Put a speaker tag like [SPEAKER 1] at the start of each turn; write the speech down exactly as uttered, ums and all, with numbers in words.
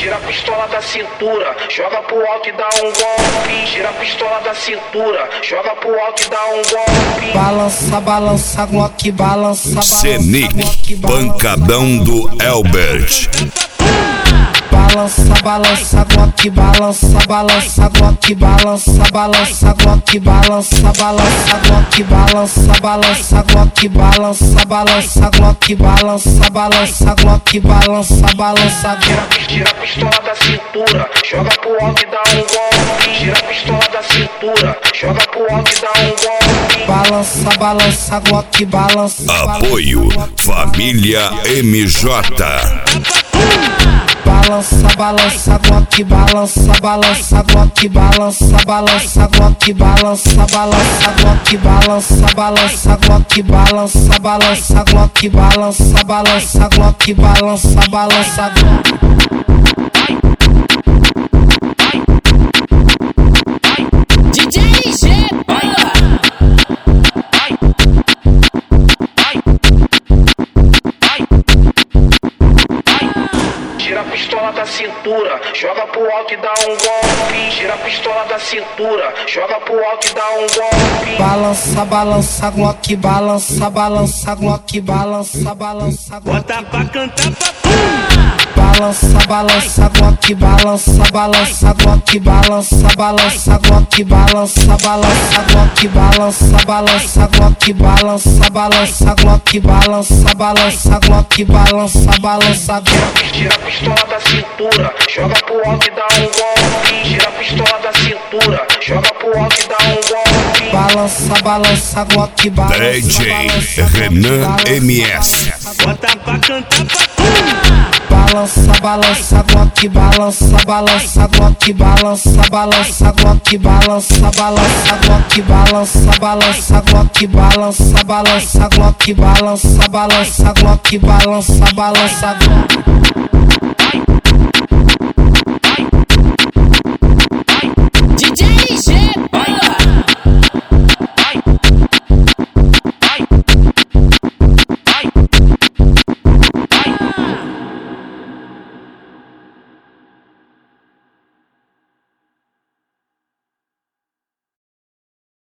[SPEAKER 1] Tira a pistola da cintura, joga pro alto e dá um golpe. Tira a pistola da cintura, joga pro alto e dá um golpe.
[SPEAKER 2] Balança, balança, Glock, balança, balança.
[SPEAKER 3] Senic, pancadão do Elbert.
[SPEAKER 2] Balança, balança, Glock, balança, balança, Glock, balança, balança, Glock, balança, balança, Glock, balança, balança, Glock, balança, balança, Glock, balança, balança, Glock, balança, balança.
[SPEAKER 1] Tira a pistola da cintura, joga pro alto e dá um golpe. Tira a pistola da cintura, joga pro alto e dá um golpe.
[SPEAKER 2] Balança, balança, Glock, balança.
[SPEAKER 3] Apoio Família M J.
[SPEAKER 2] Balança, balança, Glock, balança, balança, Glock, balança, balança, Glock, balança, balança, Glock, balança, balança, Glock, balança, balança, Glock, balança, balança, Glock, balança, balança.
[SPEAKER 4] D J G, porra!
[SPEAKER 1] Tira a pistola da cintura, joga pro alto e dá um golpe. Tira a pistola da cintura, joga pro alto e dá um golpe.
[SPEAKER 2] Balança, balança, Glock, balança, balança, Glock, balança, balança,
[SPEAKER 5] bota pra cantar pra
[SPEAKER 2] balança, balança, Glock, balança, balança, Glock, balança, balança, Glock, balança, balança, Glock, balança, balança, Glock, balança, balança, Glock, balança, balança, Glock, balança, balança.
[SPEAKER 1] Tira a pistola da cintura, joga pro alto e dá um golpe. Tira a pistola da cintura, joga pro alto e dá um golpe.
[SPEAKER 2] Balança, balança, Glock, balança,
[SPEAKER 3] D J Renan M S.
[SPEAKER 5] bota pra cantar pra
[SPEAKER 2] balança, balança, Glock, balança, balança, Glock, balança, balança, Glock, balança, balança, Glock, balança, balança, Glock, balança, balança, Glock, balança, balança, Glock, balança, balança.